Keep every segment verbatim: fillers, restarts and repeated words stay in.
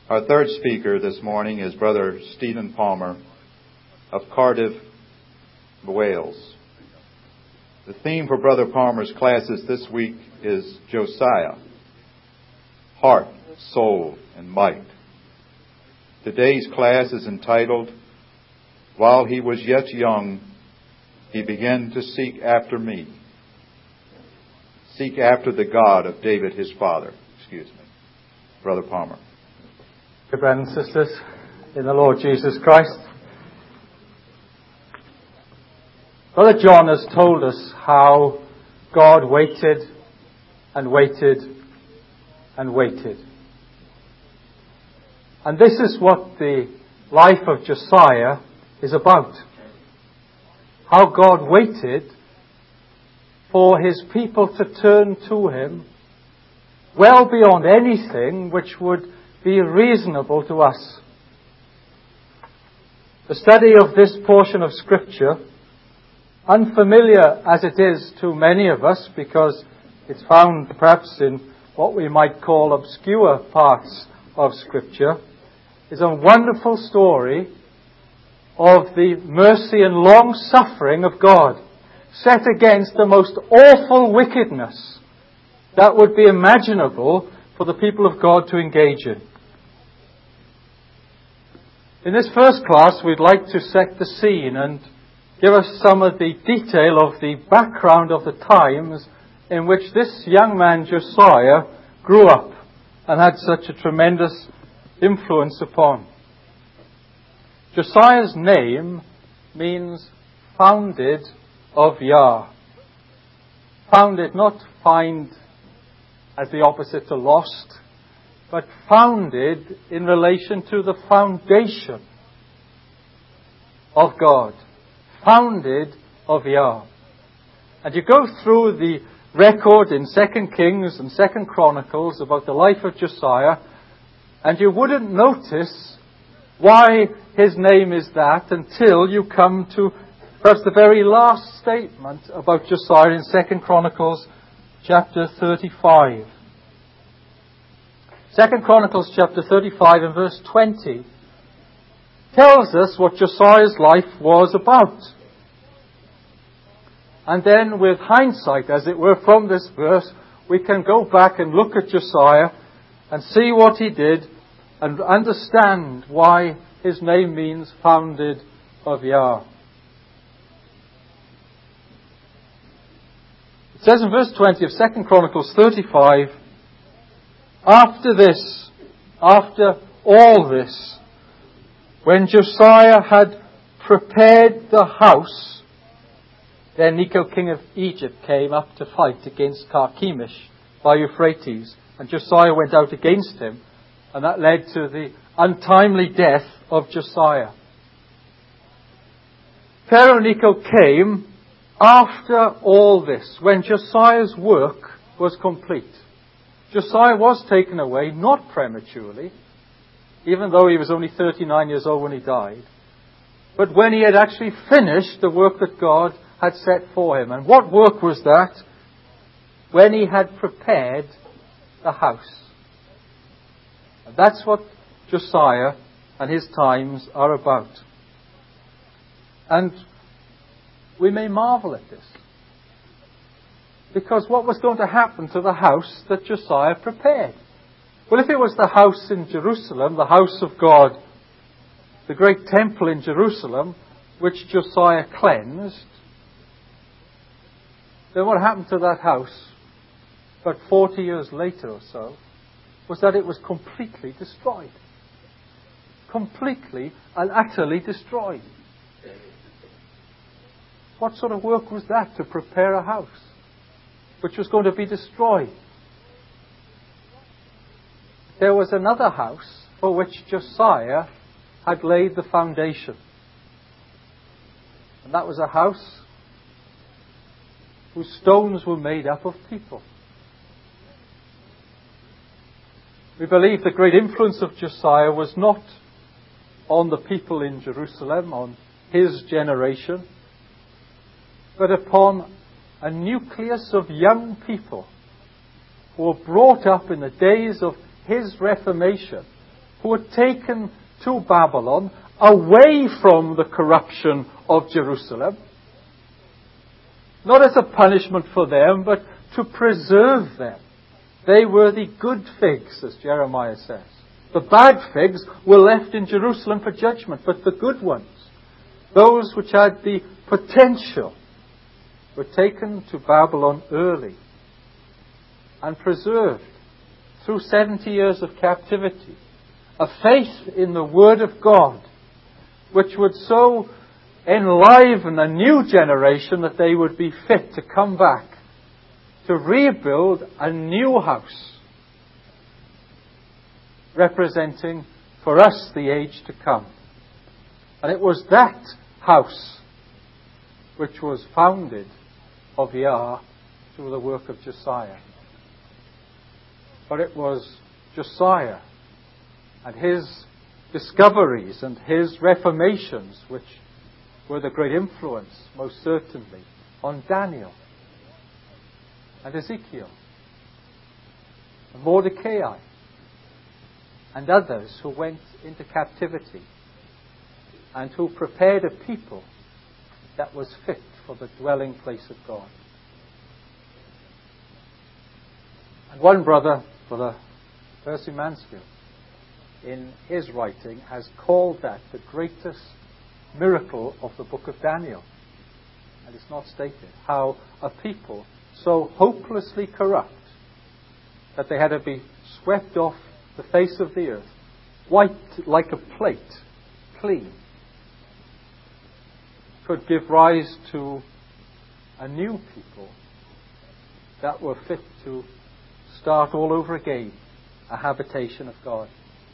Our third speaker this morning is Brother Stephen Palmer of Cardiff, Wales. The theme for Brother Palmer's classes this week is Josiah, Heart, Soul, and Might. Today's class is entitled, While He Was Yet Young, He Began to Seek After Me. Seek after the God of David his father. Excuse me. Brother Palmer. Good brothers and sisters in the Lord Jesus Christ. Brother John has told us how God waited and waited and waited. And this is what the life of Josiah is about. How God waited for his people to turn to him well beyond anything which would be reasonable to us. The study of this portion of Scripture, unfamiliar as it is to many of us because it's found perhaps in what we might call obscure parts of Scripture, is a wonderful story of the mercy and long-suffering of God set against the most awful wickedness that would be imaginable for the people of God to engage in. In this first class, we'd like to set the scene and give us some of the detail of the background of the times in which this young man Josiah grew up and had such a tremendous influence upon. Josiah's name means founded of Yah. Founded, not find as the opposite to lost, but founded in relation to the foundation of God. Founded of Yah. And you go through the record in Second Kings and Second Chronicles about the life of Josiah, and you wouldn't notice why his name is that until you come to perhaps the very last statement about Josiah in Second Chronicles chapter thirty-five. Second Chronicles chapter thirty-five and verse twenty tells us what Josiah's life was about. And then with hindsight, as it were, from this verse, we can go back and look at Josiah and see what he did and understand why his name means founded of Yah. It says in verse twenty of Second Chronicles thirty-five, After this, after all this, when Josiah had prepared the house, then Necho king of Egypt came up to fight against Carchemish by Euphrates, and Josiah went out against him, and that led to the untimely death of Josiah. Pharaoh Necho came after all this, when Josiah's work was complete. Josiah was taken away, not prematurely, even though he was only thirty-nine years old when he died, but when he had actually finished the work that God had set for him. And what work was that? When he had prepared the house. And that's what Josiah and his times are about. And we may marvel at this, because what was going to happen to the house that Josiah prepared? Well, if it was the house in Jerusalem, the house of God, the great temple in Jerusalem, which Josiah cleansed, then what happened to that house, but forty years later or so, was that it was completely destroyed. Completely and utterly destroyed. What sort of work was that, to prepare a house which was going to be destroyed? There was another house for which Josiah had laid the foundation. And that was a house whose stones were made up of people. We believe the great influence of Josiah was not on the people in Jerusalem, on his generation, but upon a nucleus of young people who were brought up in the days of his Reformation who were taken to Babylon away from the corruption of Jerusalem, not as a punishment for them, but to preserve them. They were the good figs, as Jeremiah says. The bad figs were left in Jerusalem for judgment, but the good ones, those which had the potential, were taken to Babylon early and preserved through seventy years of captivity. A faith in the Word of God which would so enliven a new generation that they would be fit to come back to rebuild a new house, representing for us the age to come. And it was that house which was founded of Yah through the work of Josiah. But it was Josiah and his discoveries and his reformations which were the great influence, most certainly, on Daniel and Ezekiel and Mordecai and others who went into captivity and who prepared a people that was fit for the dwelling place of God. And one brother, Brother Percy Mansfield, in his writing has called that the greatest miracle of the book of Daniel. And it's not stated how a people so hopelessly corrupt that they had to be swept off the face of the earth, wiped like a plate, clean, could give rise to a new people that were fit to start all over again, a habitation of God.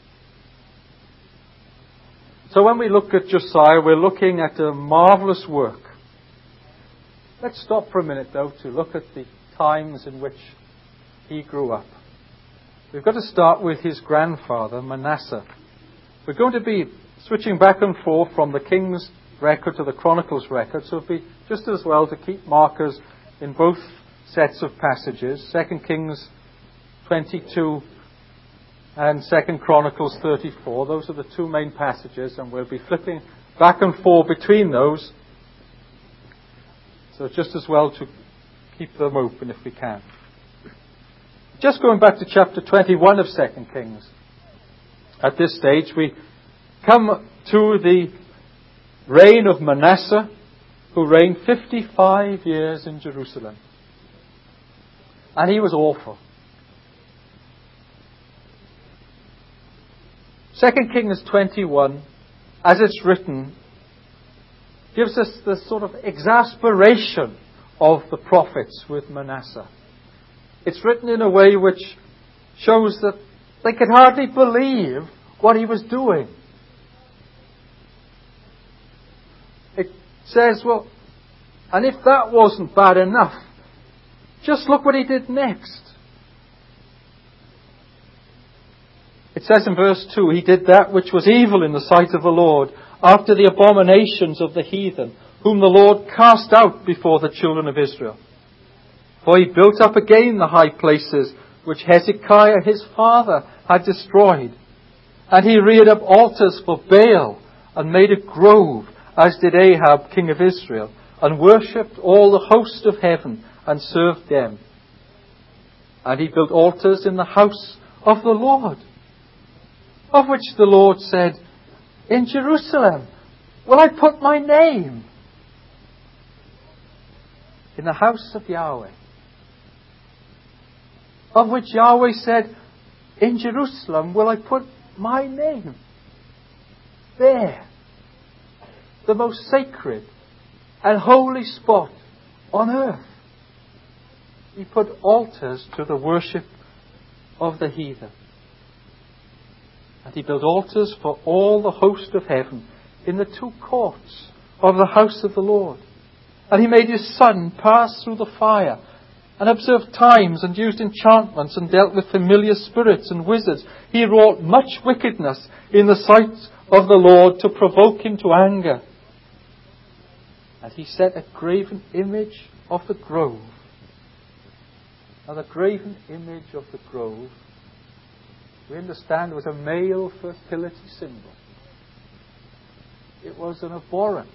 So when we look at Josiah, we're looking at a marvelous work. Let's stop for a minute, though, to look at the times in which he grew up. We've got to start with his grandfather, Manasseh. We're going to be switching back and forth from the King's record to the Chronicles record, so it'd be just as well to keep markers in both sets of passages, Second Kings twenty-two and Second Chronicles thirty-four. Those are the two main passages, and we'll be flipping back and forth between those. So just as well to keep them open if we can. Just going back to chapter twenty-one of Second Kings. At this stage, we come to the reign of Manasseh, who reigned fifty-five years in Jerusalem. And he was awful. Second Kings twenty-one, as it's written, gives us the sort of exasperation of the prophets with Manasseh. It's written in a way which shows that they could hardly believe what he was doing. It says, well, and if that wasn't bad enough, just look what he did next. It says in verse two, he did that which was evil in the sight of the Lord, after the abominations of the heathen, whom the Lord cast out before the children of Israel. For he built up again the high places which Hezekiah his father had destroyed. And he reared up altars for Baal, and made a grove, as did Ahab king of Israel, and worshipped all the host of heaven, and served them. And he built altars in the house of the Lord, of which the Lord said, in Jerusalem will I put my name, in the house of Yahweh, of which Yahweh said, in Jerusalem will I put my name. There, the most sacred and holy spot on earth. He put altars to the worship of the heathen. And he built altars for all the host of heaven in the two courts of the house of the Lord. And he made his son pass through the fire, and observed times, and used enchantments, and dealt with familiar spirits and wizards. He wrought much wickedness in the sight of the Lord, to provoke him to anger. And he set a graven image of the grove. Now the graven image of the grove we understand, was a male fertility symbol. It was an abhorrence.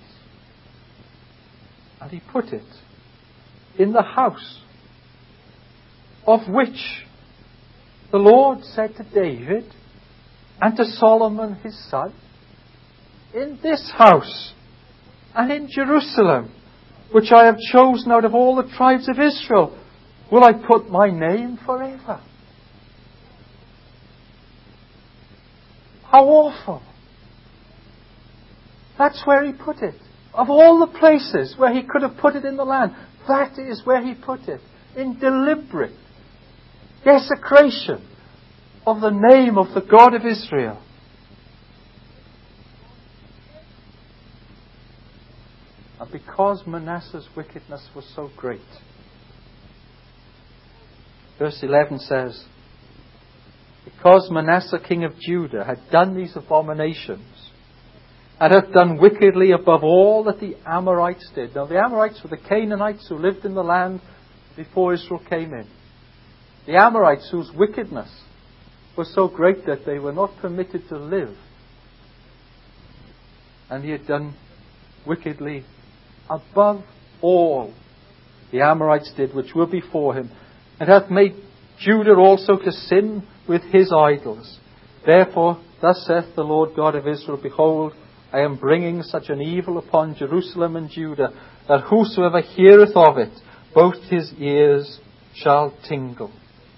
And he put it in the house of which the Lord said to David and to Solomon his son, in this house and in Jerusalem, which I have chosen out of all the tribes of Israel, will I put my name forever. How awful. That's where he put it. Of all the places where he could have put it in the land, that is where he put it. In deliberate desecration of the name of the God of Israel. And because Manasseh's wickedness was so great, verse eleven says, because Manasseh king of Judah had done these abominations, and hath done wickedly above all that the Amorites did. Now the Amorites were the Canaanites who lived in the land before Israel came in. The Amorites whose wickedness was so great that they were not permitted to live. And he had done wickedly above all the Amorites did, which were before him, and hath made Judah also to sin with his idols. Therefore, thus saith the Lord God of Israel, behold, I am bringing such an evil upon Jerusalem and Judah, that whosoever heareth of it, both his ears shall tingle.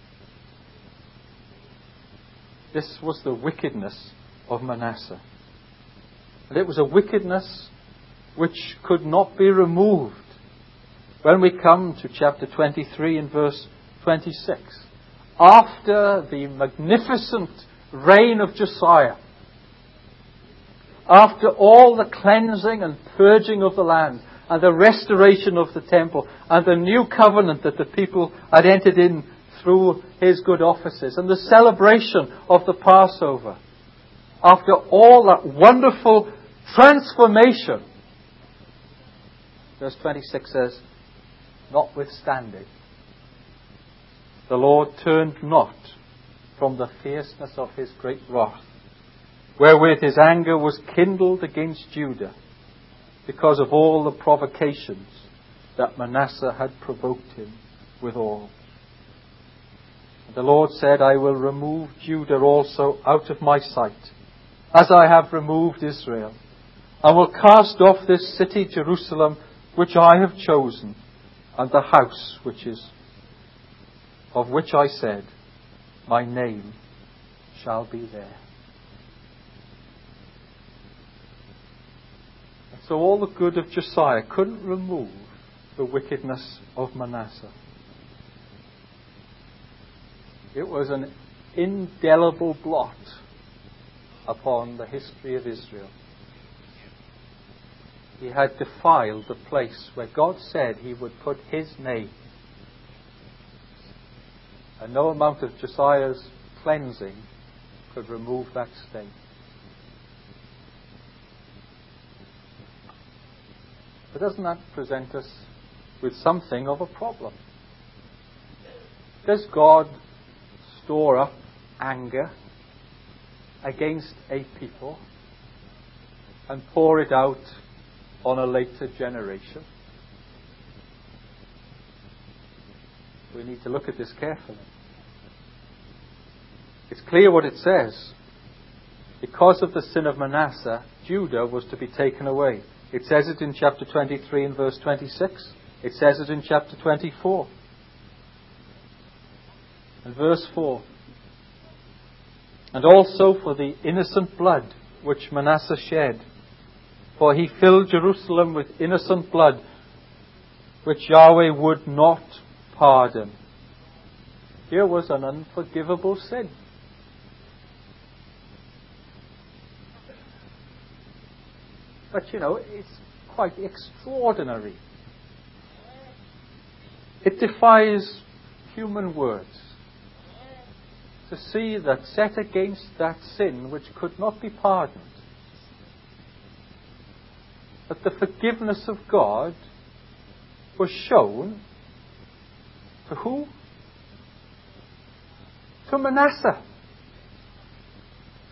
This was the wickedness of Manasseh. And it was a wickedness which could not be removed. When we come to chapter twenty-three and verse twenty-six, after the magnificent reign of Josiah, after all the cleansing and purging of the land, and the restoration of the temple, and the new covenant that the people had entered in through his good offices, and the celebration of the Passover, after all that wonderful transformation, verse twenty-six says, notwithstanding, the Lord turned not from the fierceness of his great wrath, wherewith his anger was kindled against Judah, because of all the provocations that Manasseh had provoked him withal. And the Lord said, I will remove Judah also out of my sight, as I have removed Israel. I will cast off this city Jerusalem, which I have chosen, and the house which is of which I said, my name shall be there. And so all the good of Josiah couldn't remove the wickedness of Manasseh. It was an indelible blot upon the history of Israel. He had defiled the place where God said he would put his name. And no amount of Josiah's cleansing could remove that stain. But doesn't that present us with something of a problem? Does God store up anger against a people and pour it out on a later generation? We need to look at this carefully. It's clear what it says. Because of the sin of Manasseh, Judah was to be taken away. It says it in chapter twenty-three and verse twenty-six. It says it in chapter twenty-four. And verse four. And also for the innocent blood which Manasseh shed. For he filled Jerusalem with innocent blood, which Yahweh would not pardon. Here was an unforgivable sin. But you know, it's quite extraordinary. It defies human words to see that set against that sin which could not be pardoned, that the forgiveness of God was shown to who? To Manasseh.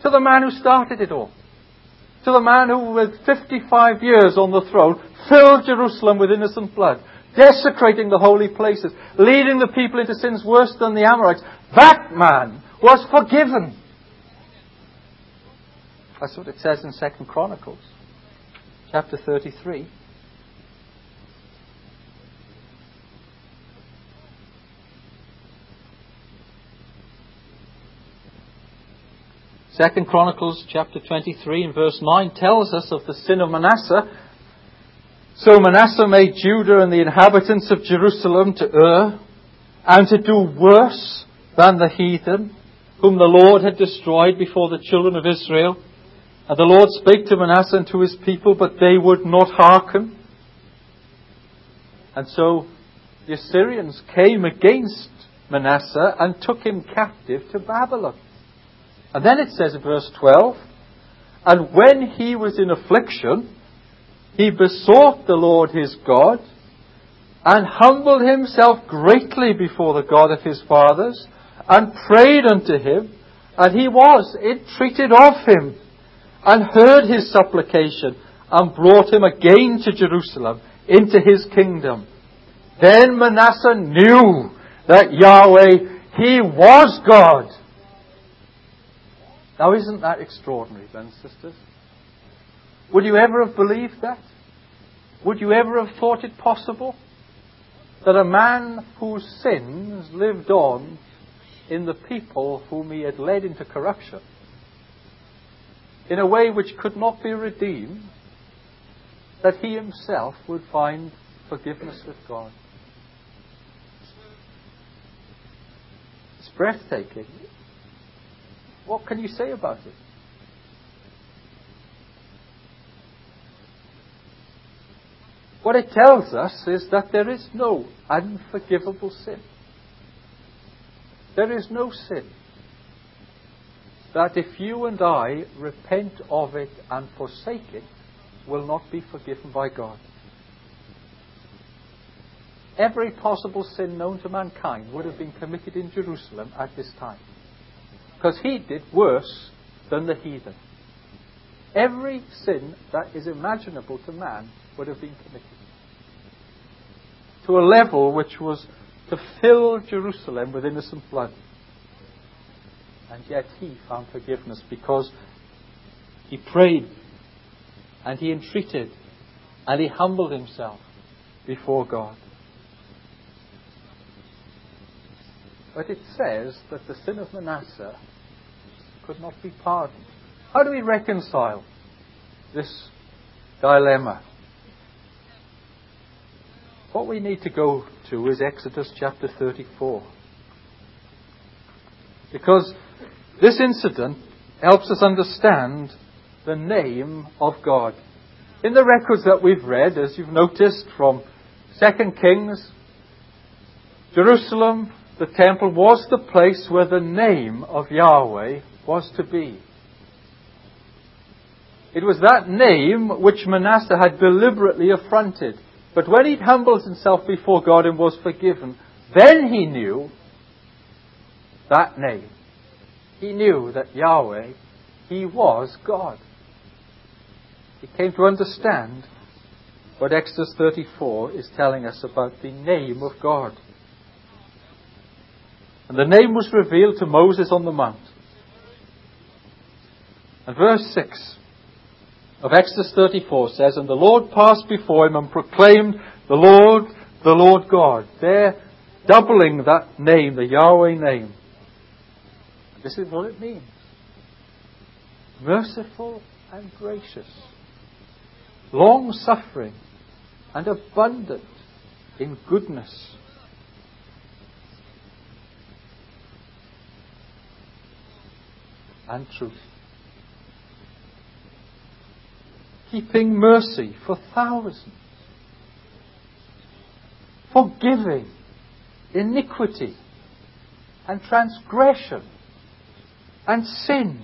To the man who started it all. To the man who, with fifty-five years on the throne, filled Jerusalem with innocent blood, desecrating the holy places, leading the people into sins worse than the Amorites. That man was forgiven. That's what it says in Second Chronicles, chapter thirty-three. Second Chronicles chapter twenty-three and verse nine tells us of the sin of Manasseh. So Manasseh made Judah and the inhabitants of Jerusalem to err and to do worse than the heathen, whom the Lord had destroyed before the children of Israel. And the Lord spake to Manasseh and to his people, but they would not hearken. And so the Assyrians came against Manasseh and took him captive to Babylon. And then it says in verse twelve, and when he was in affliction, he besought the Lord his God, and humbled himself greatly before the God of his fathers, and prayed unto him, and he was entreated of him, and heard his supplication, and brought him again to Jerusalem, into his kingdom. Then Manasseh knew that Yahweh, he was God. Now, isn't that extraordinary, brothers and sisters? Would you ever have believed that? Would you ever have thought it possible that a man whose sins lived on in the people whom he had led into corruption, in a way which could not be redeemed, that he himself would find forgiveness with God? It's breathtaking. What can you say about it? What it tells us is that there is no unforgivable sin. There is no sin that if you and I repent of it and forsake it, will not be forgiven by God. Every possible sin known to mankind would have been committed in Jerusalem at this time, because he did worse than the heathen. Every sin that is imaginable to man would have been committed, to a level which was to fill Jerusalem with innocent blood. And yet he found forgiveness because he prayed and he entreated and he humbled himself before God. But it says that the sin of Manasseh could not be pardoned. How do we reconcile this dilemma? What we need to go to is Exodus chapter thirty-four. Because this incident helps us understand the name of God. In the records that we've read, as you've noticed from Second Kings, Jerusalem, the temple, was the place where the name of Yahweh was to be. It was that name which Manasseh had deliberately affronted. But when he humbled himself before God and was forgiven, then he knew that name. He knew that Yahweh, he was God. He came to understand what Exodus thirty-four is telling us about the name of God. And the name was revealed to Moses on the mount. And verse six of Exodus thirty-four says, and the Lord passed before him and proclaimed, the Lord, the Lord God. There, doubling that name, the Yahweh name. This is what it means. Merciful and gracious, long-suffering and abundant in goodness, and truth, keeping mercy for thousands, forgiving iniquity and transgression and sin,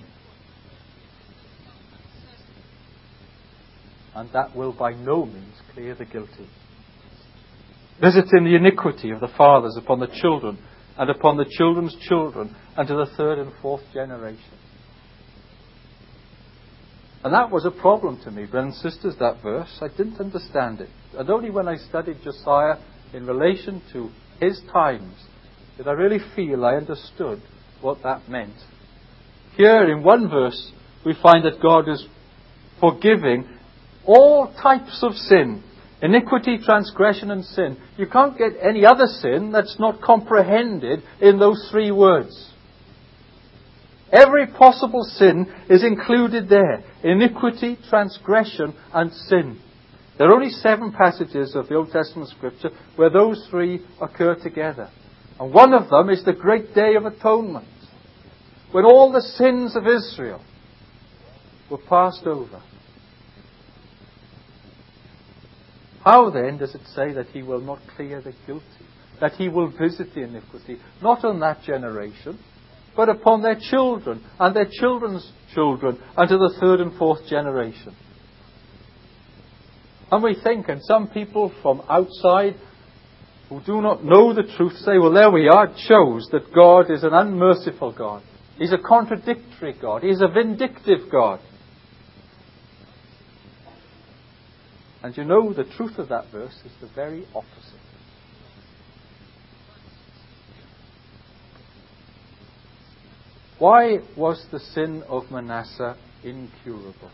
and that will by no means clear the guilty, visiting the iniquity of the fathers upon the children and upon the children's children and to the third and fourth generation. And that was a problem to me, brothers and sisters, that verse. I didn't understand it. And only when I studied Josiah in relation to his times did I really feel I understood what that meant. Here in one verse we find that God is forgiving all types of sin. Iniquity, transgression and sin. You can't get any other sin that's not comprehended in those three words. Every possible sin is included there. Iniquity, transgression and sin. There are only seven passages of the Old Testament Scripture where those three occur together. And one of them is the great day of atonement, when all the sins of Israel were passed over. How then does it say that he will not clear the guilty? That he will visit the iniquity? Not on that generation, but upon their children and their children's children unto the third and fourth generation. And we think, and some people from outside who do not know the truth say, well, there we are, it shows that God is an unmerciful God. He's a contradictory God. He's a vindictive God. And you know, the truth of that verse is the very opposite. Why was the sin of Manasseh incurable?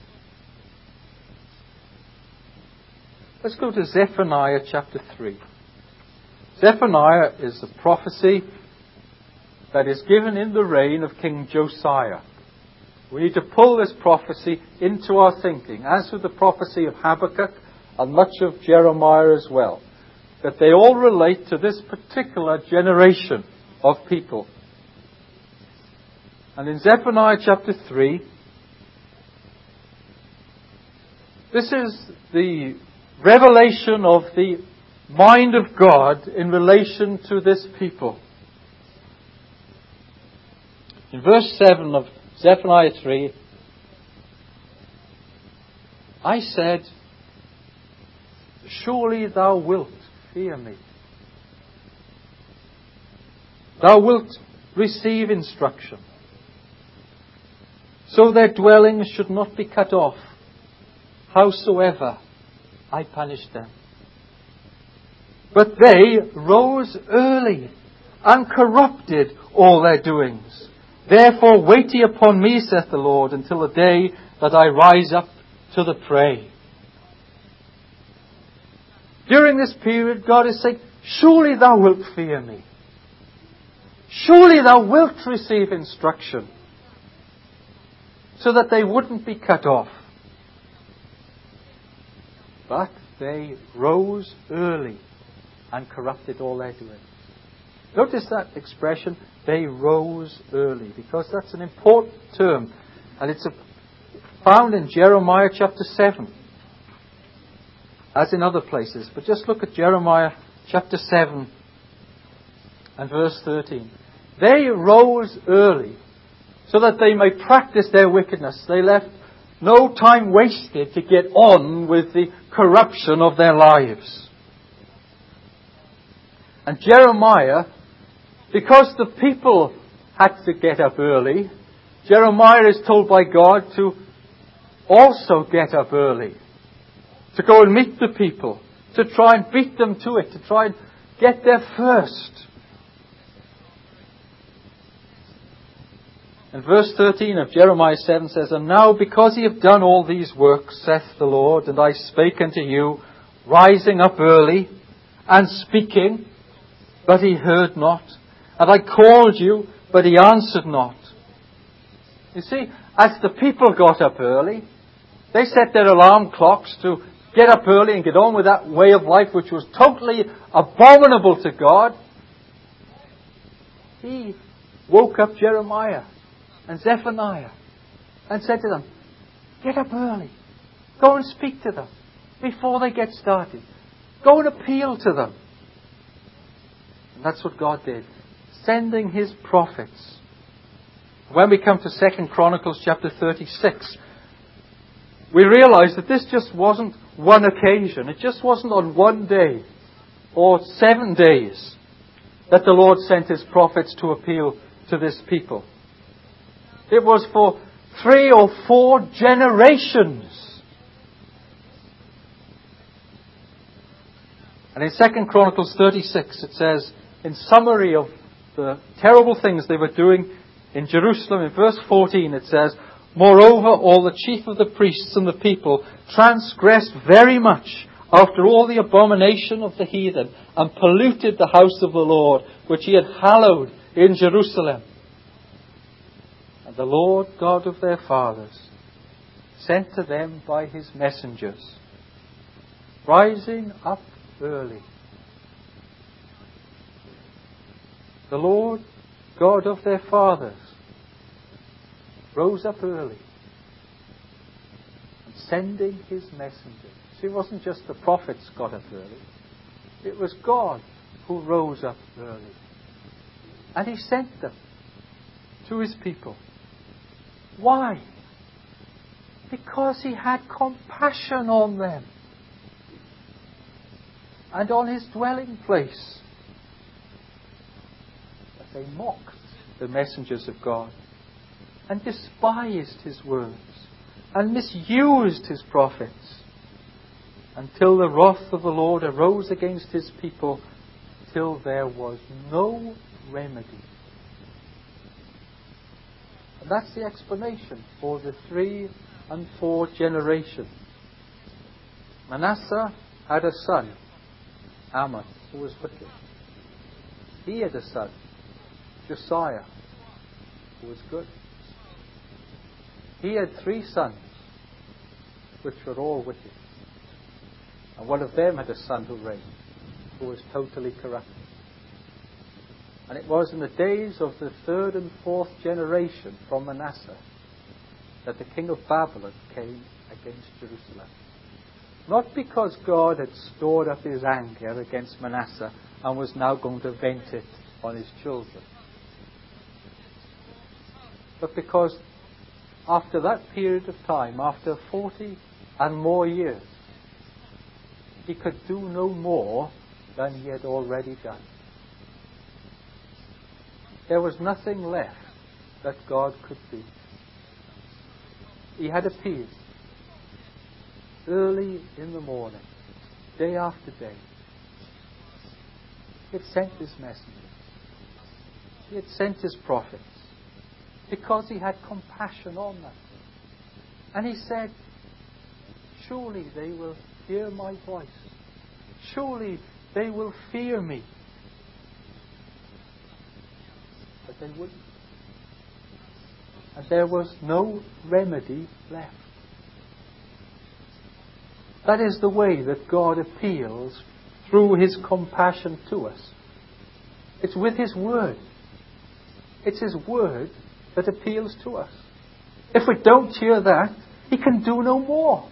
Let's go to Zephaniah chapter three. Zephaniah is a prophecy that is given in the reign of King Josiah. We need to pull this prophecy into our thinking, as with the prophecy of Habakkuk and much of Jeremiah as well, that they all relate to this particular generation of people. And in Zephaniah chapter three, this is the revelation of the mind of God in relation to this people. In verse seven of Zephaniah three, I said, surely thou wilt fear me. Thou wilt receive instruction, so their dwellings should not be cut off, howsoever I punished them. But they rose early and corrupted all their doings. Therefore wait ye upon me, saith the Lord, until the day that I rise up to the prey. During this period, God is saying, surely thou wilt fear me. Surely thou wilt receive instruction, so that they wouldn't be cut off. But they rose early and corrupted all their doings. Notice that expression, they rose early, because that's an important term. And it's found in Jeremiah chapter seven, as in other places. But just look at Jeremiah chapter seven and verse thirteen. They rose early so that they may practice their wickedness. They left no time wasted to get on with the corruption of their lives. And Jeremiah, because the people had to get up early, Jeremiah is told by God to also get up early, to go and meet the people, to try and beat them to it, to try and get there first. And verse thirteen of Jeremiah seven says, and now because ye have done all these works, saith the Lord, and I spake unto you, rising up early, and speaking, but he heard not. And I called you, but he answered not. You see, as the people got up early, they set their alarm clocks to get up early and get on with that way of life which was totally abominable to God. He woke up Jeremiah and Zephaniah and said to them, get up early. Go and speak to them before they get started. Go and appeal to them. And that's what God did, sending his prophets. When we come to Second Chronicles chapter thirty-six, we realize that this just wasn't one occasion. It just wasn't on one day or seven days that the Lord sent his prophets to appeal to this people. It was for three or four generations. And in Second Chronicles thirty-six it says, in summary of the terrible things they were doing in Jerusalem, in verse fourteen it says, moreover, all the chief of the priests and the people transgressed very much after all the abomination of the heathen, and polluted the house of the Lord, which he had hallowed in Jerusalem. And the Lord God of their fathers sent to them by his messengers, rising up early. The Lord God of their fathers rose up early and sending his messengers. See, it wasn't just the prophets got up early. It was God who rose up early. And he sent them to his people. Why? Because he had compassion on them and on his dwelling place. But they mocked the messengers of God and despised his words and misused his prophets, until the wrath of the Lord arose against his people, till there was no remedy. And that's the explanation for the three and four generations. Manasseh had a son, Amon, who was wicked. He had a son, Josiah, who was good. He had three sons, which were all wicked. And one of them had a son who reigned, who was totally corrupt. And it was in the days of the third and fourth generation from Manasseh that the king of Babylon came against Jerusalem. Not because God had stored up his anger against Manasseh and was now going to vent it on his children, but because after that period of time, after forty and more years, he could do no more than he had already done. There was nothing left that God could do. He had appeared early in the morning, day after day. He had sent his messengers. He had sent his prophets, because he had compassion on them. And he said, surely they will hear my voice. Surely they will fear me. But they wouldn't. And there was no remedy left. That is the way that God appeals through his compassion to us. It's with his word. It's his word that appeals to us. If we don't hear that, he can do no more.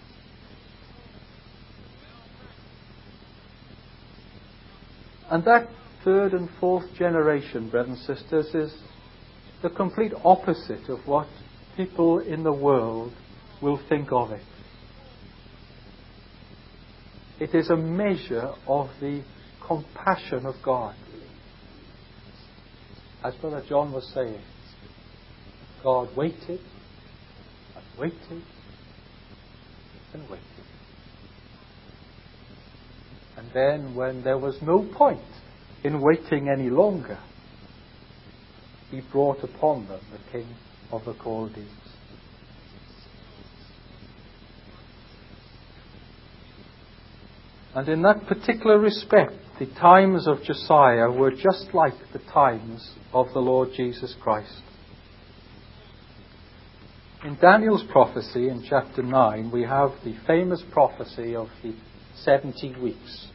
And that third and fourth generation, brothers and sisters, is the complete opposite of what people in the world will think of it. It is a measure of the compassion of God. As Brother John was saying, God waited and waited and waited. And then when there was no point in waiting any longer, he brought upon them the king of the Chaldees. And in that particular respect, the times of Josiah were just like the times of the Lord Jesus Christ. In Daniel's prophecy in chapter nine, we have the famous prophecy of the seventy weeks.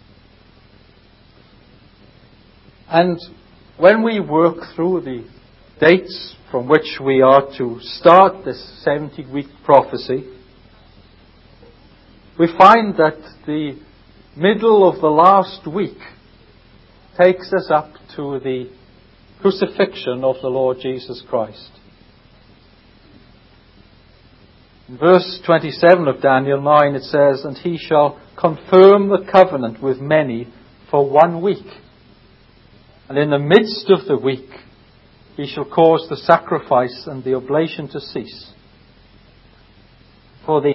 And when we work through the dates from which we are to start this seventy-week prophecy, we find that the middle of the last week takes us up to the crucifixion of the Lord Jesus Christ. In verse twenty-seven of Daniel nine it says, "And he shall confirm the covenant with many for one week. And in the midst of the week he shall cause the sacrifice and the oblation to cease. For the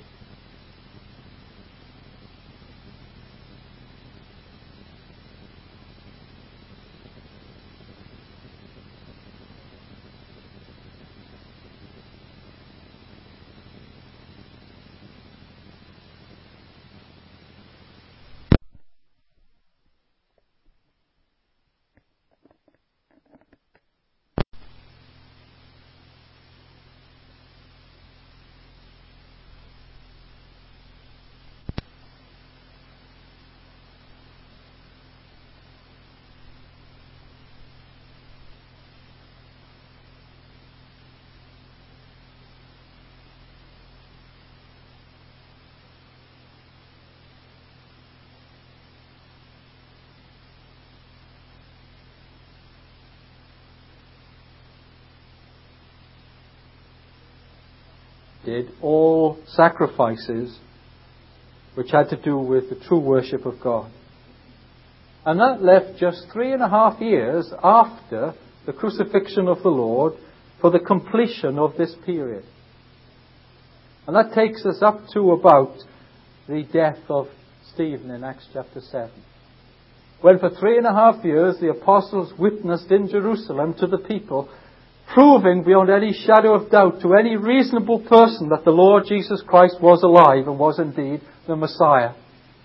did all sacrifices which had to do with the true worship of God. And that left just three and a half years after the crucifixion of the Lord for the completion of this period. And that takes us up to about the death of Stephen in Acts chapter seven. When for three and a half years the apostles witnessed in Jerusalem to the people, proving beyond any shadow of doubt to any reasonable person that the Lord Jesus Christ was alive and was indeed the Messiah.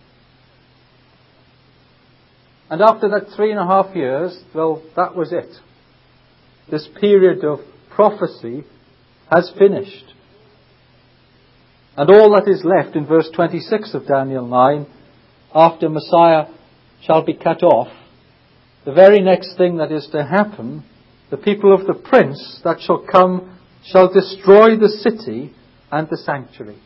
And after that three and a half years, well, that was it. This period of prophecy has finished. And all that is left in verse twenty-six of Daniel nine, after Messiah shall be cut off, the very next thing that is to happen, the people of the prince that shall come shall destroy the city and the sanctuary.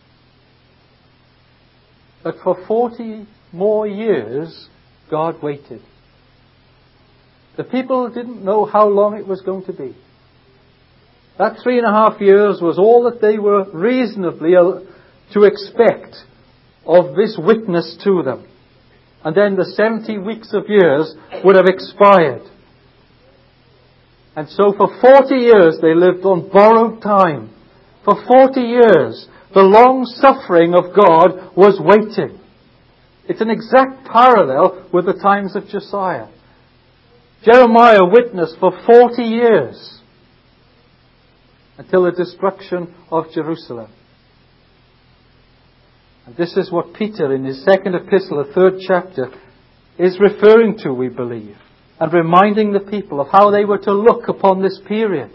But for forty more years, God waited. The people didn't know how long it was going to be. That three and a half years was all that they were reasonably to expect of this witness to them. And then the seventy weeks of years would have expired. And so for forty years they lived on borrowed time. For forty years the long suffering of God was waiting. It's an exact parallel with the times of Josiah. Jeremiah witnessed for forty years until the destruction of Jerusalem. And this is what Peter in his second epistle, the third chapter, is referring to, we believe, and reminding the people of how they were to look upon this period.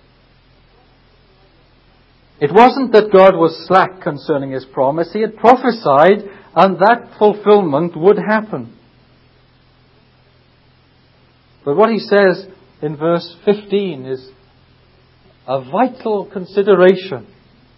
It wasn't that God was slack concerning His promise. He had prophesied, and that fulfillment would happen. But what He says in verse fifteen is a vital consideration.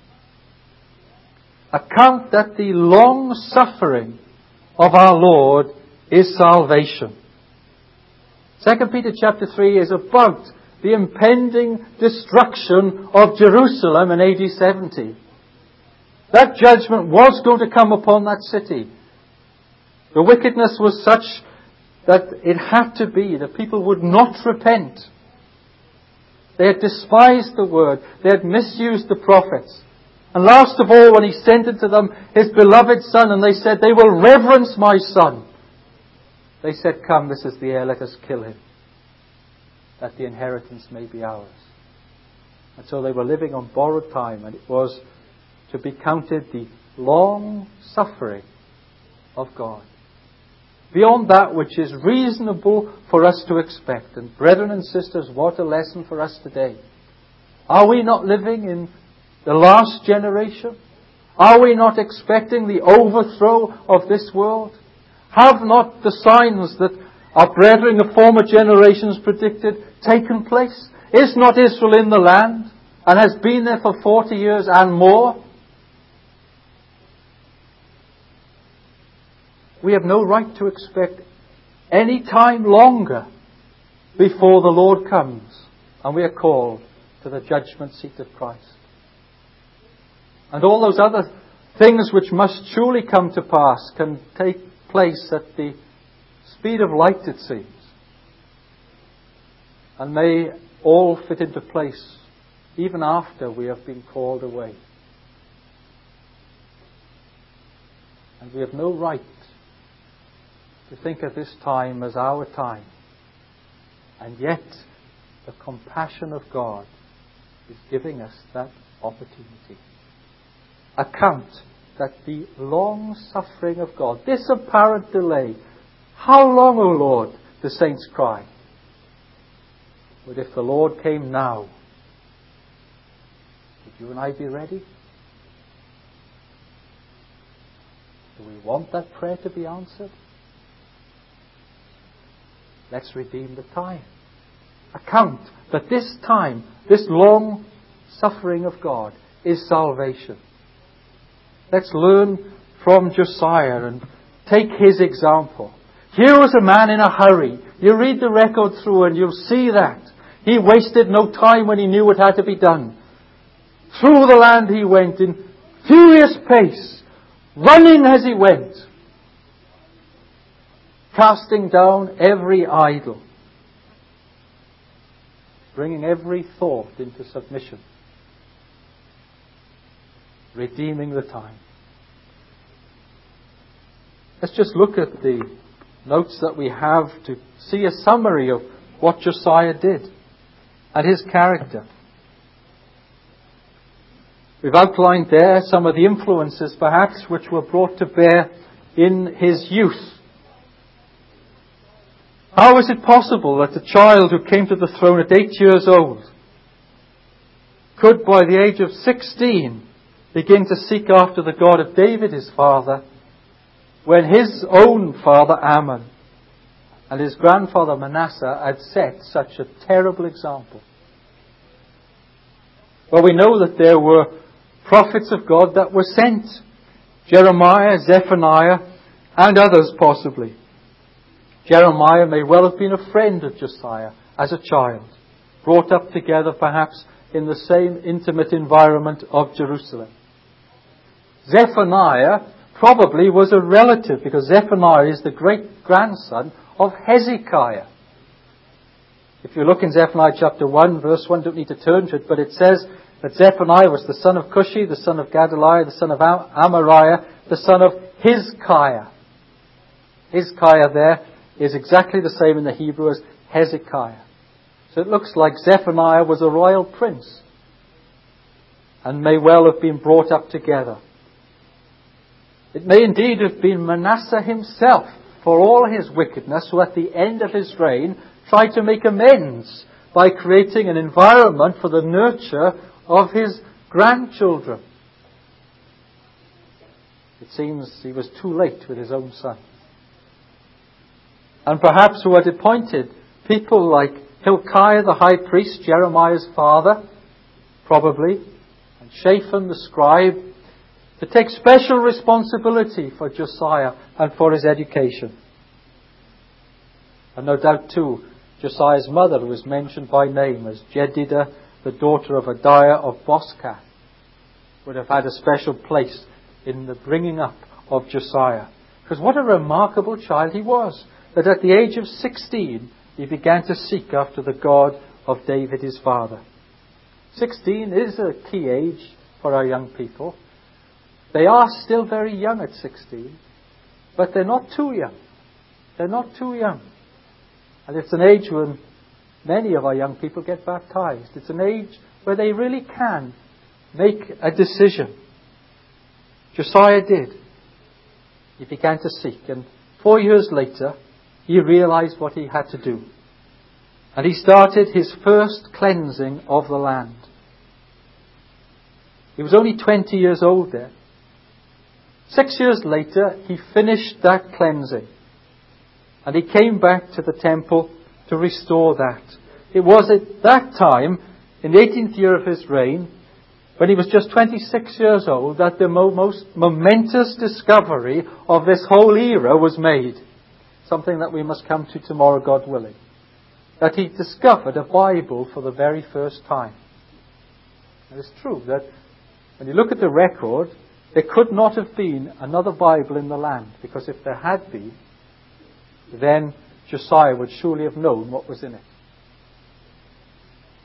Account that the long suffering of our Lord is salvation. Second Peter chapter three is about the impending destruction of Jerusalem in A D seventy. That judgment was going to come upon that city. The wickedness was such that it had to be. The people would not repent. They had despised the word. They had misused the prophets. And last of all, when He sent unto them His beloved Son, and they said, they will reverence my Son. They said, come, this is the heir, let us kill him, that the inheritance may be ours. And so they were living on borrowed time, and it was to be counted the long suffering of God. Beyond that which is reasonable for us to expect. And brethren and sisters, what a lesson for us today. Are we not living in the last generation? Are we not expecting the overthrow of this world? Have not the signs that our brethren of former generations predicted taken place? Is not Israel in the land and has been there for forty years and more? We have no right to expect any time longer before the Lord comes and we are called to the judgment seat of Christ. And all those other things which must surely come to pass can take place at the speed of light, it seems. And may all fit into place even after we have been called away. And we have no right to think of this time as our time. And yet, the compassion of God is giving us that opportunity. Account that the long suffering of God, this apparent delay, how long, O Lord, the saints cry. But if the Lord came now, would you and I be ready? Do we want that prayer to be answered? Let's redeem the time. Account that this time, this long suffering of God is salvation. Let's learn from Josiah and take his example. Here was a man in a hurry. You read the record through and you'll see that. He wasted no time when he knew it had to be done. Through the land he went in furious pace, running as he went, casting down every idol, bringing every thought into submission, redeeming the time. Let's just look at the notes that we have to see a summary of what Josiah did and his character. We've outlined there some of the influences perhaps which were brought to bear in his youth. How is it possible that the child who came to the throne at eight years old could by the age of sixteen begin to seek after the God of David his father, when his own father Ammon and his grandfather Manasseh had set such a terrible example? Well, we know that there were prophets of God that were sent. Jeremiah, Zephaniah, and others possibly. Jeremiah may well have been a friend of Josiah as a child, brought up together perhaps in the same intimate environment of Jerusalem. Zephaniah probably was a relative, because Zephaniah is the great-grandson of Hezekiah. If you look in Zephaniah chapter one, verse one, don't need to turn to it, but it says that Zephaniah was the son of Cushi, the son of Gedaliah, the son of Am- Amariah, the son of Hizkiah. Hizkiah there is exactly the same in the Hebrew as Hezekiah. So it looks like Zephaniah was a royal prince and may well have been brought up together. It may indeed have been Manasseh himself, for all his wickedness, who at the end of his reign tried to make amends by creating an environment for the nurture of his grandchildren. It seems he was too late with his own son. And perhaps who had appointed people like Hilkiah the high priest, Jeremiah's father, probably, and Shaphan the scribe, to take special responsibility for Josiah and for his education. And no doubt too, Josiah's mother was mentioned by name as Jedidah, the daughter of Adiah of Boscath, would have had a special place in the bringing up of Josiah. Because what a remarkable child he was, that at the age of sixteen he began to seek after the God of David his father. sixteen is a key age for our young people. They are still very young at sixteen, but they're not too young. They're not too young. And it's an age when many of our young people get baptized. It's an age where they really can make a decision. Josiah did. He began to seek, and four years later, he realized what he had to do. And he started his first cleansing of the land. He was only twenty years old then. Six years later, he finished that cleansing. And he came back to the temple to restore that. It was at that time, in the eighteenth year of his reign, when he was just twenty-six years old, that the mo- most momentous discovery of this whole era was made. Something that we must come to tomorrow, God willing. That he discovered a Bible for the very first time. And it's true that when you look at the record, there could not have been another Bible in the land, because if there had been, then Josiah would surely have known what was in it.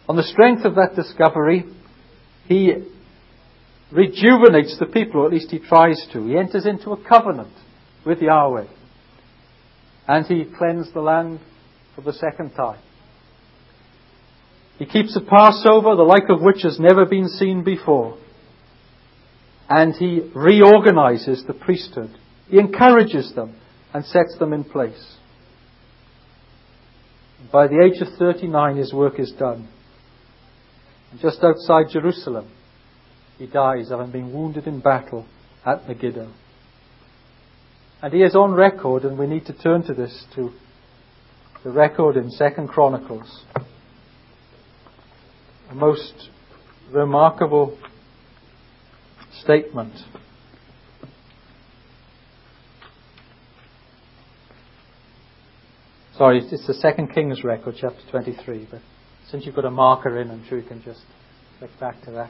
On the strength of that discovery, he rejuvenates the people, or at least he tries to. He enters into a covenant with Yahweh. And he cleansed the land for the second time. He keeps a Passover, the like of which has never been seen before. And he reorganizes the priesthood. He encourages them and sets them in place. By the age of thirty-nine, his work is done. And just outside Jerusalem, he dies, having been wounded in battle at Megiddo. And he is on record, and we need to turn to this, to the record in Second Chronicles. A most remarkable statement. Sorry, it's the Second Kings record, chapter twenty-three. But since you've got a marker in, I'm sure you can just click back to that.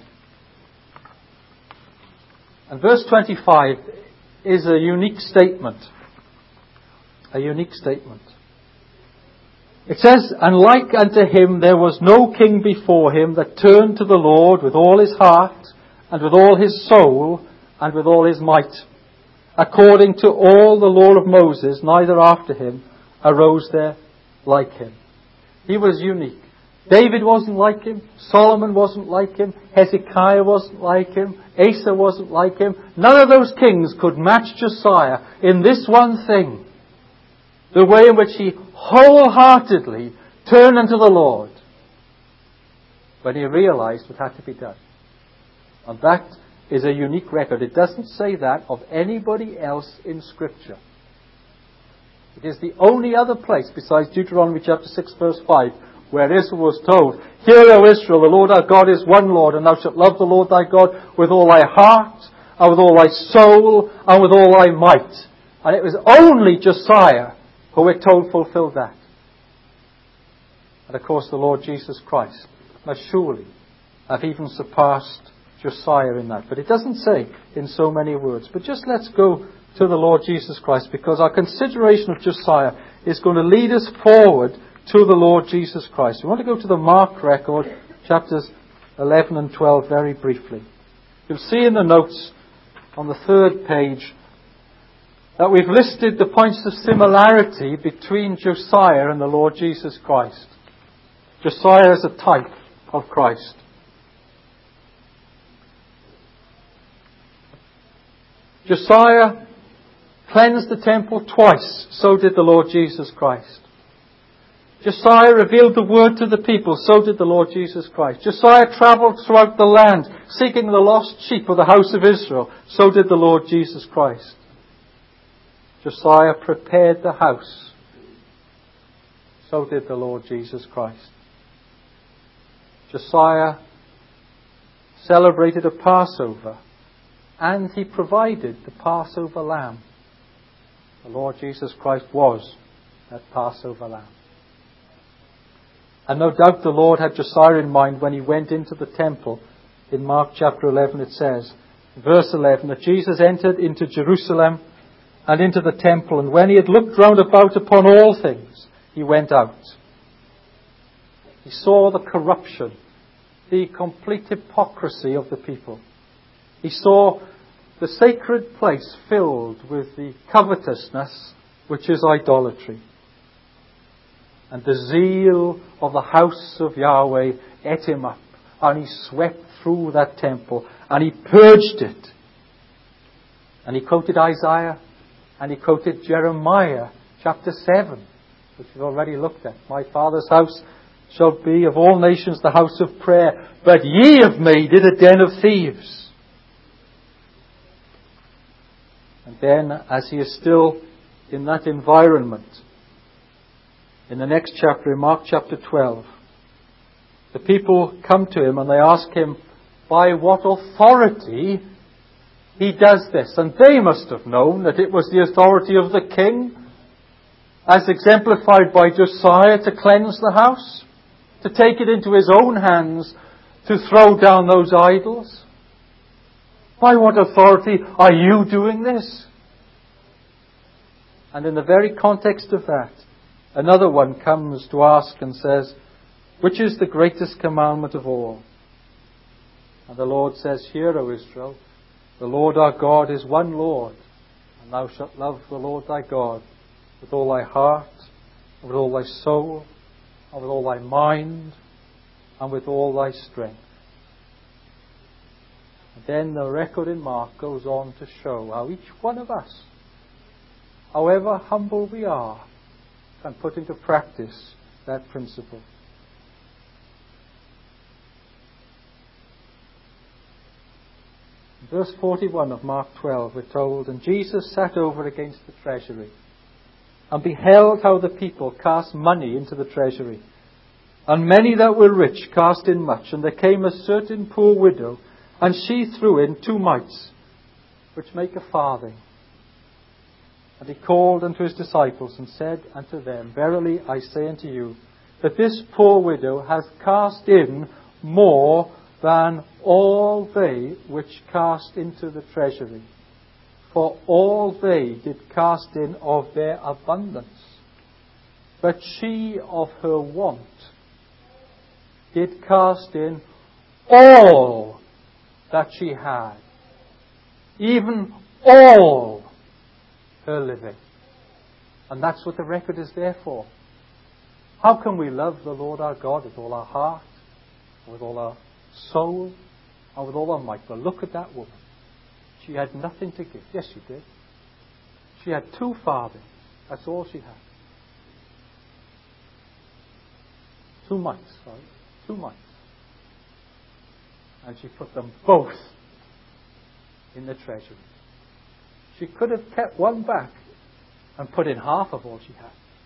And verse twenty-five is a unique statement. A unique statement. It says, "And like unto him there was no king before him that turned to the Lord with all his heart, and with all his soul, and with all his might. According to all the law of Moses, neither after him arose there like him." He was unique. David wasn't like him. Solomon wasn't like him. Hezekiah wasn't like him. Asa wasn't like him. None of those kings could match Josiah in this one thing. The way in which he wholeheartedly turned unto the Lord when he realized what had to be done. And that is a unique record. It doesn't say that of anybody else in Scripture. It is the only other place besides Deuteronomy chapter six verse five where Israel was told, "Hear, O Israel, the Lord our God is one Lord, and thou shalt love the Lord thy God with all thy heart, and with all thy soul, and with all thy might." And it was only Josiah who we're told fulfilled that. And of course the Lord Jesus Christ must surely have even surpassed Josiah in that. But it doesn't say in so many words. But just let's go to the Lord Jesus Christ, because our consideration of Josiah is going to lead us forward to the Lord Jesus Christ. We want to go to the Mark record, chapters eleven and twelve, very briefly. You'll see in the notes on the third page that we've listed the points of similarity between Josiah and the Lord Jesus Christ. Josiah is a type of Christ. Josiah cleansed the temple twice, so did the Lord Jesus Christ. Josiah revealed the word to the people, so did the Lord Jesus Christ. Josiah travelled throughout the land, seeking the lost sheep of the house of Israel, so did the Lord Jesus Christ. Josiah prepared the house, so did the Lord Jesus Christ. Josiah celebrated a Passover, and he provided the Passover lamb. The Lord Jesus Christ was that Passover lamb. And no doubt the Lord had Josiah in mind when he went into the temple. In Mark chapter eleven it says, verse eleven, that Jesus entered into Jerusalem and into the temple, and when he had looked round about upon all things, he went out. He saw the corruption, the complete hypocrisy of the people. He saw the sacred place filled with the covetousness, which is idolatry. And the zeal of the house of Yahweh ate him up. And he swept through that temple. And he purged it. And he quoted Isaiah. And he quoted Jeremiah chapter seven, which we've already looked at. "My Father's house shall be of all nations the house of prayer. But ye have made it a den of thieves." And then, as he is still in that environment, in the next chapter, in Mark chapter twelve, the people come to him and they ask him by what authority he does this. And they must have known that it was the authority of the king, as exemplified by Josiah, to cleanse the house, to take it into his own hands, to throw down those idols. By what authority are you doing this? And in the very context of that, another one comes to ask and says, which is the greatest commandment of all? And the Lord says, Hear, O Israel, the Lord our God is one Lord, and thou shalt love the Lord thy God with all thy heart, and with all thy soul, and with all thy mind, and with all thy strength. And then the record in Mark goes on to show how each one of us, however humble we are, can put into practice that principle. In verse forty-one of Mark twelve, we're told, And Jesus sat over against the treasury, and beheld how the people cast money into the treasury. And many that were rich cast in much. And there came a certain poor widow, and she threw in two mites, which make a farthing. And he called unto his disciples, and said unto them, Verily I say unto you, that this poor widow hath cast in more than all they which cast into the treasury. For all they did cast in of their abundance. But she of her want did cast in all that she had, even all her living. And that's what the record is there for. How can we love the Lord our God with all our heart, with all our soul, and with all our might? But look at that woman. She had nothing to give. Yes, she did. She had two farthings. That's all she had. Two mites, sorry. Two mites. And she put them both in the treasury. She could have kept one back and put in half of all she had.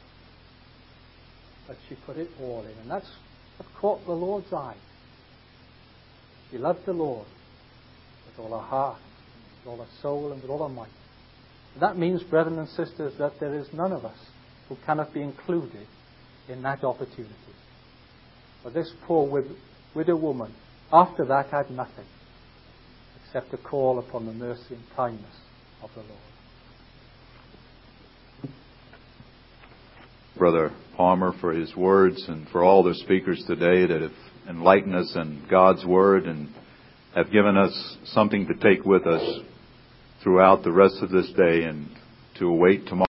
But she put it all in. And that's what caught the Lord's eye. She loved the Lord with all her heart, with all her soul, and with all her might. And that means, brethren and sisters, that there is none of us who cannot be included in that opportunity. But this poor wid- widow woman, after that, had nothing except to call upon the mercy and kindness of the Lord. Brother Palmer, for his words, and for all the speakers today that have enlightened us in God's Word and have given us something to take with us throughout the rest of this day and to await tomorrow.